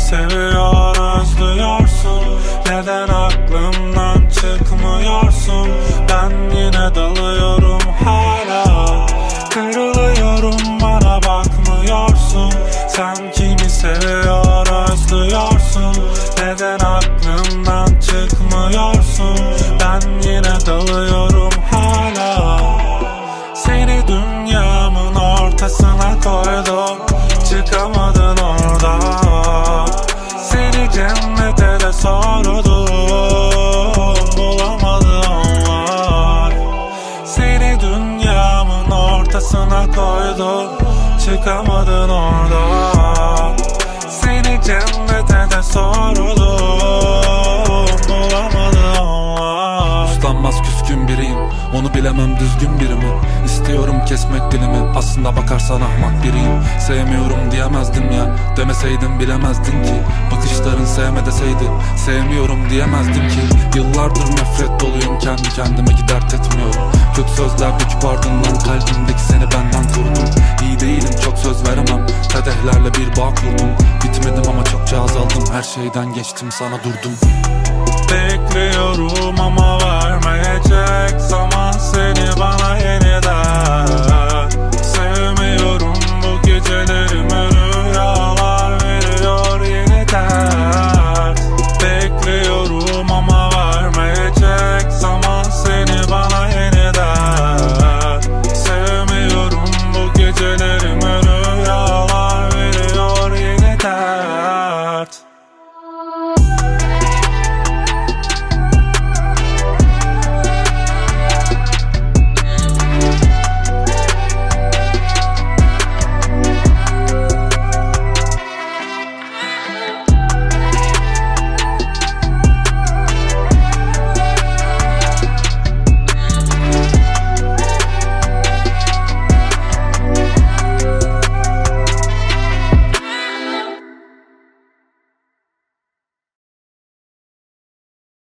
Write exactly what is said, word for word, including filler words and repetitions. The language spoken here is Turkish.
seviyor özlüyorsun? Neden aklımdan çıkmıyorsun? Ben yine dalıyorum hala. Kırılıyorum, bana bakmıyorsun. Sen kimi seviyor özlüyorsun? Neden aklımdan çıkmıyorsun? Ben yine dalıyorum hala. Seni dünyamın ortasına koydum, çıkamadın oradan. Seni cennete de sordum, bulamadım var. Seni dünyamın ortasına koydum, çıkamadın oradan. Seni cennete de sordum, bulamadım var. Uslanmaz küskün biriyim, onu bilemem düzgün biri mi? İstiyorum kesmek dilimi, aslında bakarsan ahmak biriyim. Sevmiyorum diyemezdim ya, demeseydin bilemezdin ki. Bakışların sevme deseydi, sevmiyorum diyemezdim ki. Yıllardır nefret doluyum, kendi kendime ki dert etmiyorum. Kötü sözler döküp ardından kalbimdeki seni benden korudum. İyi değilim, çok söz veremem, kadehlerle bir bağ kurdum. Bitmedim ama çokça azaldım, her şeyden geçtim, sana durdum. Bekliyorum ama vermeyecek zaman seni bana yeniden.